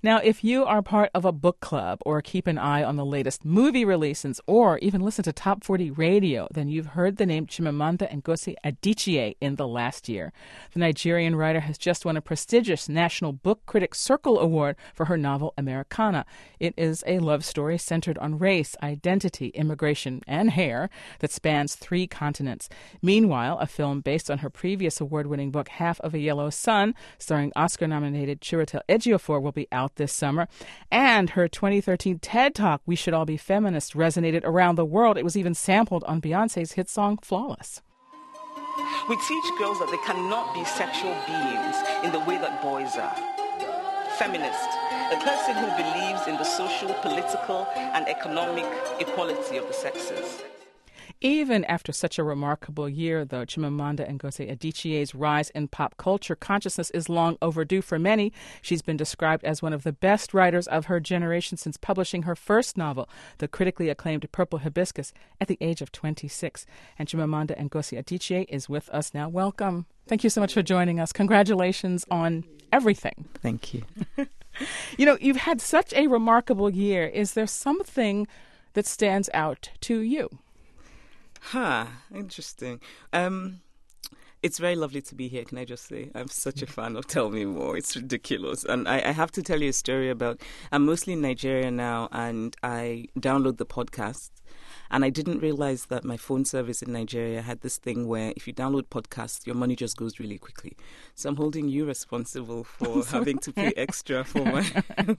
Now, if you are part of a book club or keep an eye on the latest movie releases or even listen to Top 40 Radio, then you've heard the name Chimamanda Ngozi Adichie in the last year. The Nigerian writer has just won a prestigious National Book Critics Circle Award for her novel Americana. It is a love story centered on race, identity, immigration, and hair that spans 3 continents. Meanwhile, a film based on her previous award-winning book Half of a Yellow Sun, starring Oscar-nominated Chiwetel Ejiofor, will be out this summer. And her 2013 TED Talk, We Should All Be Feminists, resonated around the world. It was even sampled on Beyoncé's hit song Flawless. We teach girls that they cannot be sexual beings in the way that boys are. Feminist, a person who believes in the social, political, and economic equality of the sexes. Even after such a remarkable year, though, Chimamanda Ngozi Adichie's rise in pop culture consciousness is long overdue for many. She's been described as one of the best writers of her generation since publishing her first novel, the critically acclaimed Purple Hibiscus, at the age of 26. And Chimamanda Ngozi Adichie is with us now. Welcome. Thank you so much for joining us. Congratulations on everything. Thank you. You know, you've had such a remarkable year. Is there something that stands out to you? Interesting. It's very lovely to be here, can I just say? I'm such a fan of Tell Me More. It's ridiculous. And I have to tell you a story about, I'm mostly in Nigeria now, and I download the podcast. And I didn't realize that my phone service in Nigeria had this thing where if you download podcasts, your money just goes really quickly. So I'm holding you responsible for having to pay extra for my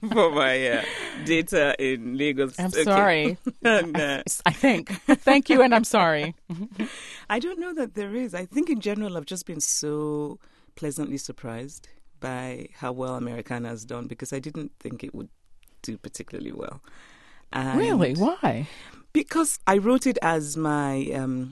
data in Lagos. I'm sorry. And, I think. Thank you, and I'm sorry. I don't know that there is. I think in general I've just been so pleasantly surprised by how well Americana has done, because I didn't think it would do particularly well. And really? Why? Because I wrote it as my, you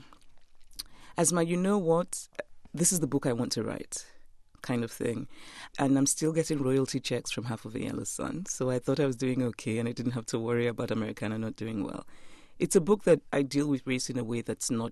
know what, this is the book I want to write kind of thing. And I'm still getting royalty checks from Half of a Yellow Sun. So I thought I was doing okay and I didn't have to worry about Americana not doing well. It's a book that I deal with race in a way that's not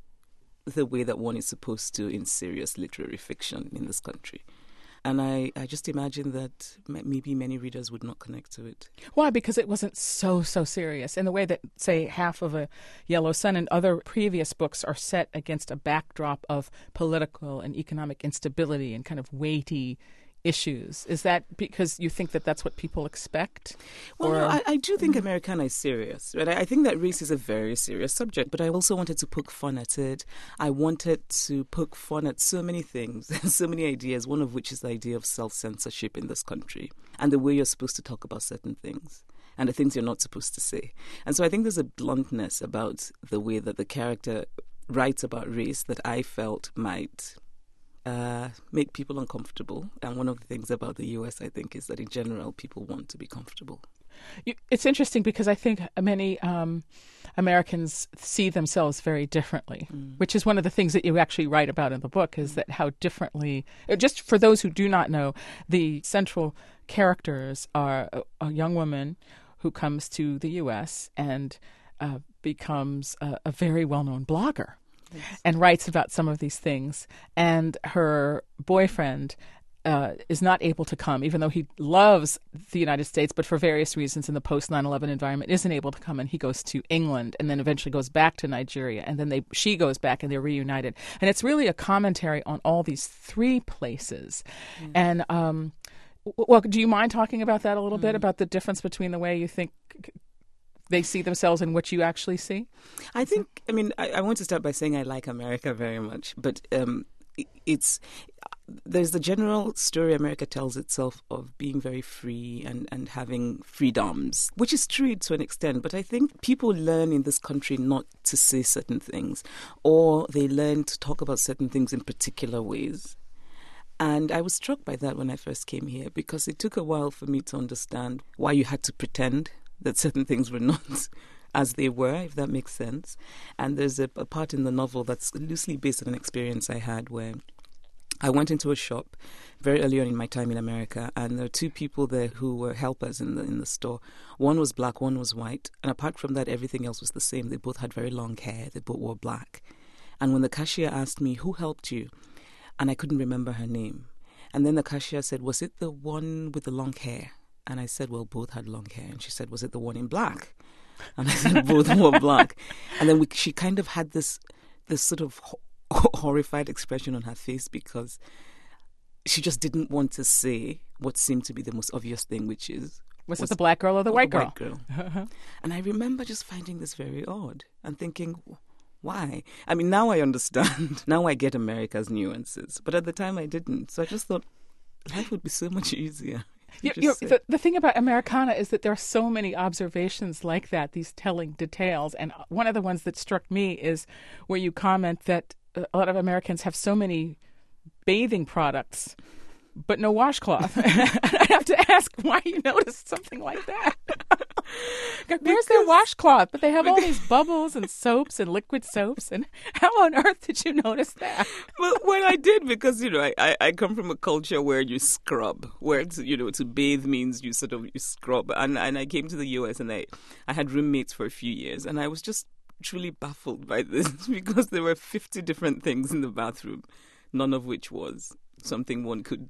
the way that one is supposed to in serious literary fiction in this country. And I just imagine that maybe many readers would not connect to it. Why? Because it wasn't so serious in the way that, say, Half of a Yellow Sun and other previous books are set against a backdrop of political and economic instability and kind of weighty issues. Is that because you think that that's what people expect? Well, no, I do think Americana is serious. Right? I think that race is a very serious subject, but I also wanted to poke fun at it. I wanted to poke fun at so many things, so many ideas, one of which is the idea of self-censorship in this country and the way you're supposed to talk about certain things and the things you're not supposed to say. And so I think there's a bluntness about the way that the character writes about race that I felt might make people uncomfortable. And one of the things about the US, I think, is that in general, people want to be comfortable. It's interesting because I think many Americans see themselves very differently, which is one of the things that you actually write about in the book, is that how differently, just for those who do not know, the central characters are a young woman who comes to the US and becomes a very well-known blogger. Yes. And writes about some of these things. And her boyfriend is not able to come, even though he loves the United States, but for various reasons in the post-9/11 environment isn't able to come. And he goes to England and then eventually goes back to Nigeria. And then she goes back and they're reunited. And it's really a commentary on all these 3 places. And, well, do you mind talking about that a little bit, about the difference between the way you think they see themselves and what you actually see? I think, I want to start by saying I like America very much, but there's the general story America tells itself of being very free and having freedoms, which is true to an extent, but I think people learn in this country not to say certain things, or they learn to talk about certain things in particular ways. And I was struck by that when I first came here, because it took a while for me to understand why you had to pretend that certain things were not as they were, if that makes sense. And there's a part in the novel that's loosely based on an experience I had where I went into a shop very early on in my time in America, and there were 2 people there who were helpers in the store. One was black, one was white, and apart from that, everything else was the same. They both had very long hair. They both wore black. And when the cashier asked me, "Who helped you?" and I couldn't remember her name, and then the cashier said, "Was it the one with the long hair?" And I said, well, both had long hair. And she said, was it the one in black? And I said, both were black. And then she kind of had this sort of horrified expression on her face because she just didn't want to say what seemed to be the most obvious thing, which is... Was it the black girl or the white girl? And I remember just finding this very odd and thinking, why? I mean, now I understand. Now I get America's nuances. But at the time I didn't. So I just thought life would be so much easier. The thing about Americana is that there are so many observations like that, these telling details. And one of the ones that struck me is where you comment that a lot of Americans have so many bathing products but no washcloth. I have to ask why you noticed something like that. Where's their washcloth? But they have all these bubbles and soaps and liquid soaps. And how on earth did you notice that? Well, I did because, I come from a culture where you scrub, where, to bathe means you scrub. And I came to the U.S. and I had roommates for a few years. And I was just truly baffled by this because there were 50 different things in the bathroom, none of which was something one could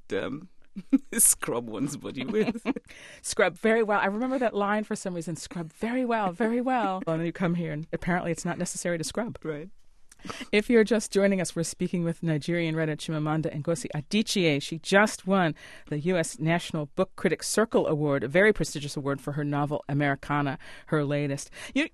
scrub one's body with. Scrub very well. I remember that line for some reason. Scrub very well, very well. And then you come here and apparently it's not necessary to scrub. Right. If you're just joining us, we're speaking with Nigerian writer Chimamanda Ngozi Adichie. She just won the U.S. National Book Critics Circle Award, a very prestigious award for her novel Americana, her latest. You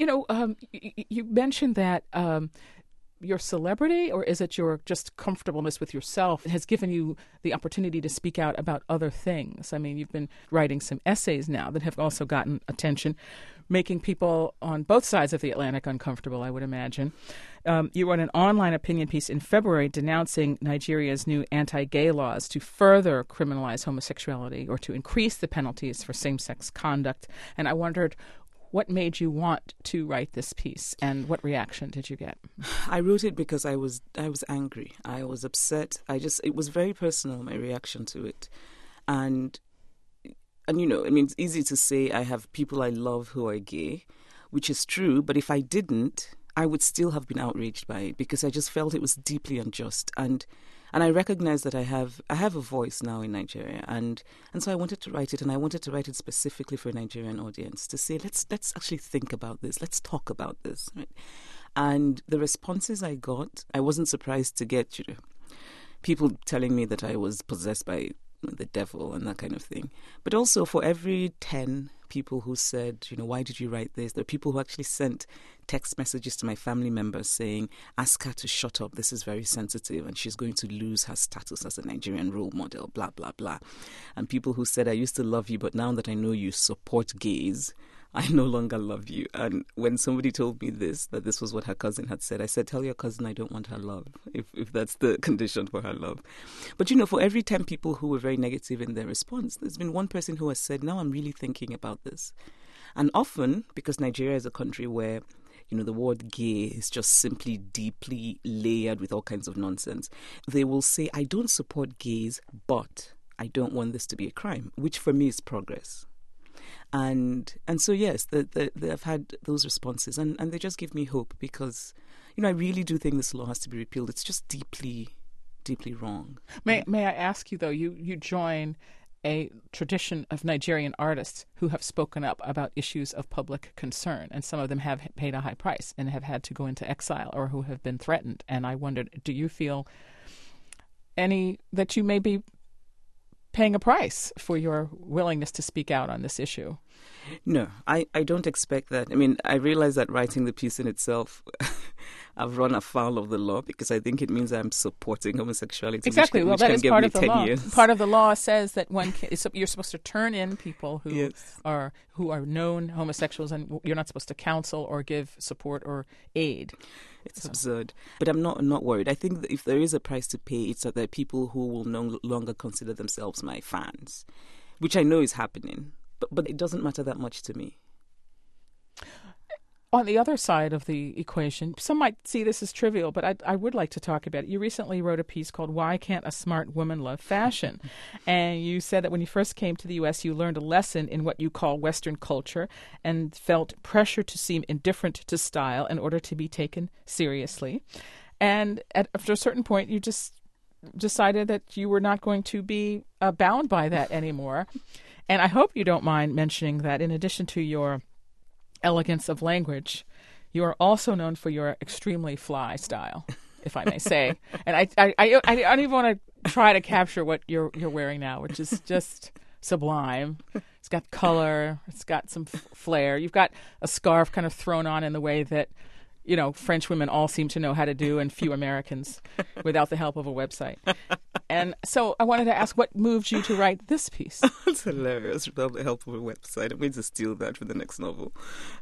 mentioned that your celebrity, or is it your just comfortableness with yourself, has given you the opportunity to speak out about other things? I mean, you've been writing some essays now that have also gotten attention, making people on both sides of the Atlantic uncomfortable, I would imagine. You wrote an online opinion piece in February denouncing Nigeria's new anti-gay laws to further criminalize homosexuality or to increase the penalties for same-sex conduct. And I wondered, what made you want to write this piece, and what reaction did you get? I wrote it because I was angry. I was upset. It was very personal, my reaction to it. And it's easy to say I have people I love who are gay, which is true, but if I didn't, I would still have been outraged by it because I just felt it was deeply unjust. And I recognize that I have a voice now in Nigeria, and so I wanted to write it, and I wanted to write it specifically for a Nigerian audience to say, let's actually think about this, let's talk about this, right? And the responses I got, I wasn't surprised to get, people telling me that I was possessed by the devil and that kind of thing. But also for every 10 people who said, why did you write this? There are people who actually sent text messages to my family members saying, ask her to shut up, this is very sensitive and she's going to lose her status as a Nigerian role model, blah, blah, blah. And people who said, I used to love you, but now that I know you support gays, I no longer love you. And when somebody told me that this was what her cousin had said, I said, tell your cousin I don't want her love, if that's the condition for her love. But, for every 10 people who were very negative in their response, there's been one person who has said, now I'm really thinking about this. And often, because Nigeria is a country where, the word gay is just simply deeply layered with all kinds of nonsense, they will say, I don't support gays, but I don't want this to be a crime, which for me is progress. And so, yes, they've had those responses, and they just give me hope because, I really do think this law has to be repealed. It's just deeply, deeply wrong. May I ask you, though, you join a tradition of Nigerian artists who have spoken up about issues of public concern, and some of them have paid a high price and have had to go into exile or who have been threatened. And I wondered, do you feel that you may be paying a price for your willingness to speak out on this issue? No, I don't expect that. I realize that writing the piece in itself, I've run afoul of the law because I think it means I'm supporting homosexuality. Exactly. Which that is part of the law. Years. Part of the law says that you're supposed to turn in people who yes. are known homosexuals, and you're not supposed to counsel or give support or aid. It's absurd. But I'm not worried. I think that if there is a price to pay, it's that there are people who will no longer consider themselves my fans, which I know is happening. But it doesn't matter that much to me. On the other side of the equation, some might see this as trivial, but I would like to talk about it. You recently wrote a piece called Why Can't a Smart Woman Love Fashion? And you said that when you first came to the U.S., you learned a lesson in what you call Western culture and felt pressure to seem indifferent to style in order to be taken seriously. And after a certain point, you just decided that you were not going to be bound by that anymore. And I hope you don't mind mentioning that in addition to your elegance of language, you are also known for your extremely fly style, if I may say. And I don't even want to try to capture what you're wearing now, which is just sublime. It's got color. It's got some flair. You've got a scarf kind of thrown on in the way that, you know, French women all seem to know how to do, and few Americans without the help of a website. And so I wanted to ask, what moved you to write this piece? It's hilarious. Without the help of a website, I'm going to steal that for the next novel.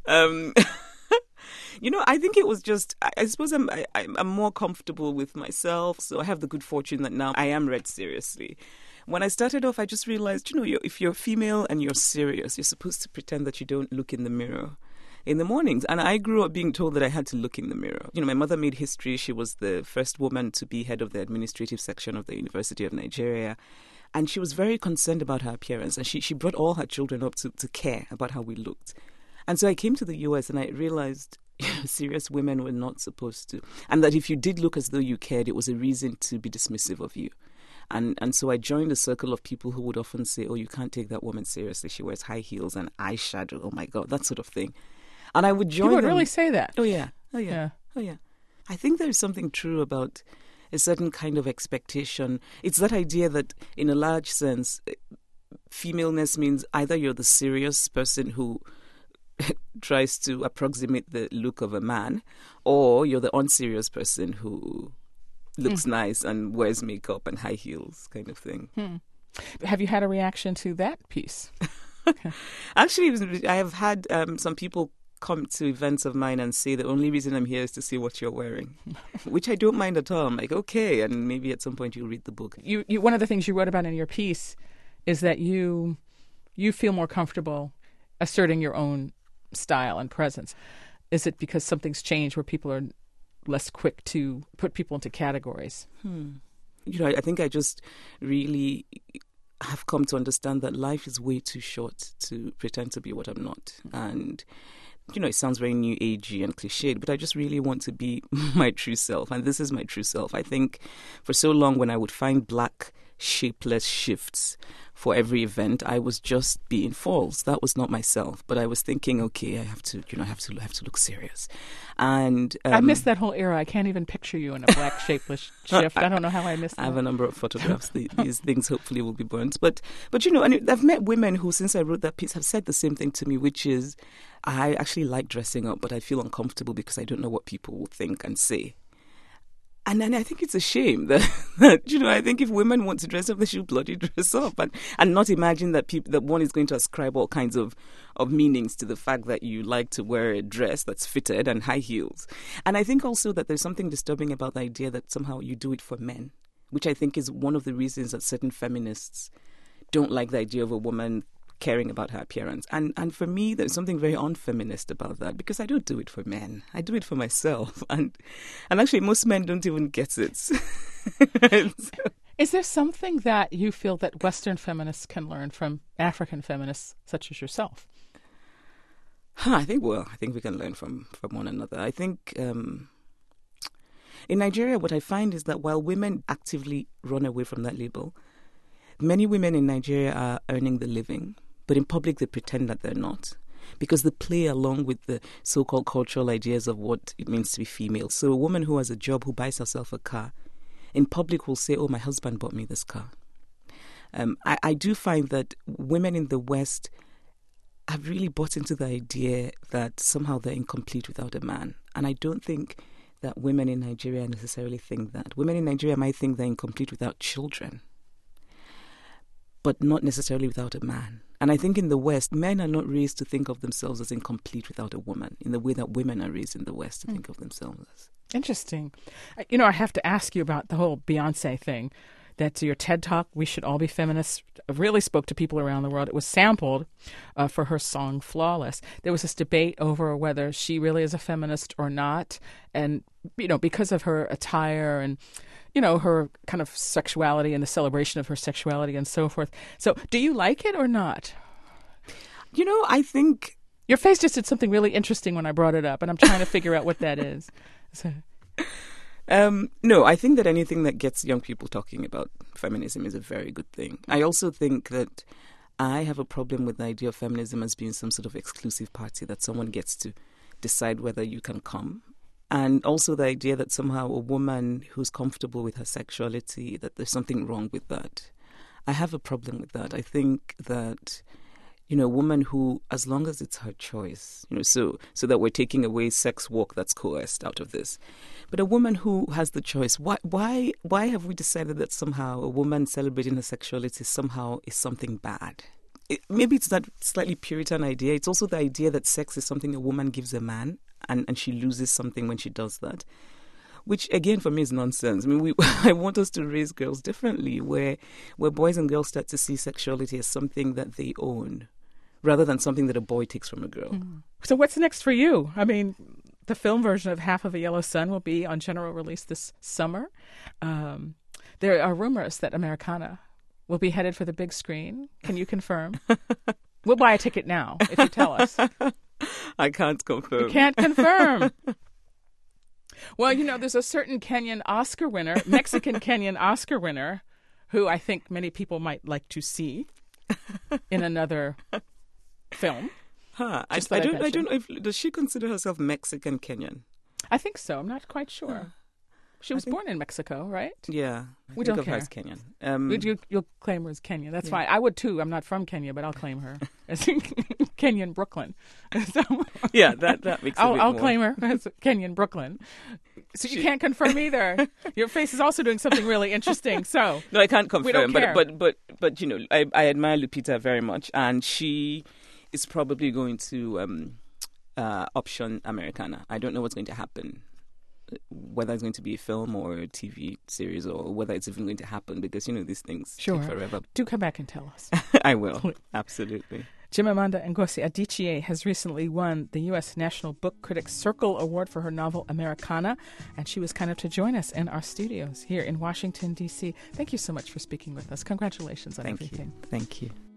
You know, I think it was just, I suppose I'm more comfortable with myself. So I have the good fortune that now I am read seriously. When I started off, I just realized, you know, if you're female and you're serious, you're supposed to pretend that you don't look in the mirror in the mornings. And I grew up being told that I had to look in the mirror. You know, my mother made history. She was the first woman to be head of the administrative section of the University of Nigeria. And she was very concerned about her appearance. And she brought all her children up to care about how we looked. And so I came to the US and I realized, you know, serious women were not supposed to. And that if you did look as though you cared, it was a reason to be dismissive of you. And so I joined a circle of people who would often say, oh, you can't take that woman seriously. She wears high heels and eyeshadow. Oh, my God, that sort of thing. And I would join You would them. really say that? Oh, yeah. Oh, yeah. Oh, yeah. I think there's something true about a certain kind of expectation. It's that idea that, in a large sense, femaleness means either you're the serious person who tries to approximate the look of a man, or you're the unserious person who looks nice and wears makeup and high heels, kind of thing. Have you had a reaction to that piece? Actually, I have had some people come to events of mine and say the only reason I'm here is to see what you're wearing, which I don't mind at all. I'm like, okay, and maybe at some point you'll read the book. You one of the things you wrote about in your piece is that you feel more comfortable asserting your own style and presence. Is it because something's changed where people are less quick to put people into categories? You know, I think I just really have come to understand that life is way too short to pretend to be what I'm not. And, you know, it sounds very new agey and cliched, but I just really want to be my true self. And this is my true self. I think for so long when I would find black, shapeless shifts for every event, I was just being false. That was not myself. But I was thinking, okay, I have to look serious. And I missed that whole era. I can't even picture you in a black shapeless shift. I don't know how I missed that. I have a number of photographs. These things hopefully will be burnt. But you know, and I've met women who, since I wrote that piece, have said the same thing to me, which is, I actually like dressing up, but I feel uncomfortable because I don't know what people will think and say. And then I think it's a shame that you know, I think if women want to dress up, they should bloody dress up and not imagine that that one is going to ascribe all kinds of meanings to the fact that you like to wear a dress that's fitted and high heels. And I think also that there's something disturbing about the idea that somehow you do it for men, which I think is one of the reasons that certain feminists don't like the idea of a woman caring about her appearance. And for me, there's something very unfeminist about that, because I don't do it for men. I do it for myself. And actually, most men don't even get it. Is there something that you feel that Western feminists can learn from African feminists such as yourself? I think we can learn from one another. I think in Nigeria, what I find is that while women actively run away from that label, many women in Nigeria are earning the living, but in public they pretend that they're not, because they play along with the so-called cultural ideas of what it means to be female. So a woman who has a job, who buys herself a car, in public will say, oh, my husband bought me this car. I do find that women in the West have really bought into the idea that somehow they're incomplete without a man. And I don't think that women in Nigeria necessarily think that. Women in Nigeria might think they're incomplete without children, but not necessarily without a man. And I think in the West, men are not raised to think of themselves as incomplete without a woman, in the way that women are raised in the West to think of themselves as. Interesting. You know, I have to ask you about the whole Beyonce thing. That your TED Talk, We Should All Be Feminists, really spoke to people around the world. It was sampled for her song Flawless. There was this debate over whether she really is a feminist or not. And, you know, because of her attire and, you know, her kind of sexuality and the celebration of her sexuality and so forth. So do you like it or not? You know, I think... Your face just did something really interesting when I brought it up, and I'm trying to figure out what that is. So... No, I think that anything that gets young people talking about feminism is a very good thing. I also think that I have a problem with the idea of feminism as being some sort of exclusive party that someone gets to decide whether you can come. And also the idea that somehow a woman who's comfortable with her sexuality, that there's something wrong with that. I have a problem with that. I think that, a woman who, as long as it's her choice, so that we're taking away sex work that's coerced out of this. But a woman who has the choice, why have we decided that somehow a woman celebrating her sexuality somehow is something bad? Maybe it's that slightly Puritan idea. It's also the idea that sex is something a woman gives a man, and she loses something when she does that, which again for me is nonsense. I mean, I want us to raise girls differently, where boys and girls start to see sexuality as something that they own, rather than something that a boy takes from a girl. Mm. So what's next for you? I mean, the film version of Half of a Yellow Sun will be on general release this summer. There are rumors that Americana will be headed for the big screen. Can you confirm? We'll buy a ticket now if you tell us. I can't confirm. You can't confirm. Well, there's a certain Mexican Kenyan Oscar winner, who I think many people might like to see in another film. Huh. I don't know does she consider herself Mexican Kenyan? I think so. I'm not quite sure. She was born in Mexico, right? Yeah. We don't care. Her as Kenyan. You'll claim her as Kenya. That's fine. I would too. I'm not from Kenya, but I'll claim her as Kenyan Brooklyn. So, yeah, that makes I'll more. I'll claim her as Kenyan Brooklyn. So you can't confirm either. Your face is also doing something really interesting. So no, I can't confirm. We don't care. But I admire Lupita very much, and she is probably going to option Americana. I don't know what's going to happen, whether it's going to be a film or a TV series, or whether it's even going to happen, because these things take forever. Do come back and tell us. I will. Absolutely. Chimamanda Ngozi Adichie has recently won the U.S. National Book Critics Circle Award for her novel Americana, and she was kind enough to join us in our studios here in Washington, D.C. Thank you so much for speaking with us. Congratulations on everything. Thank you.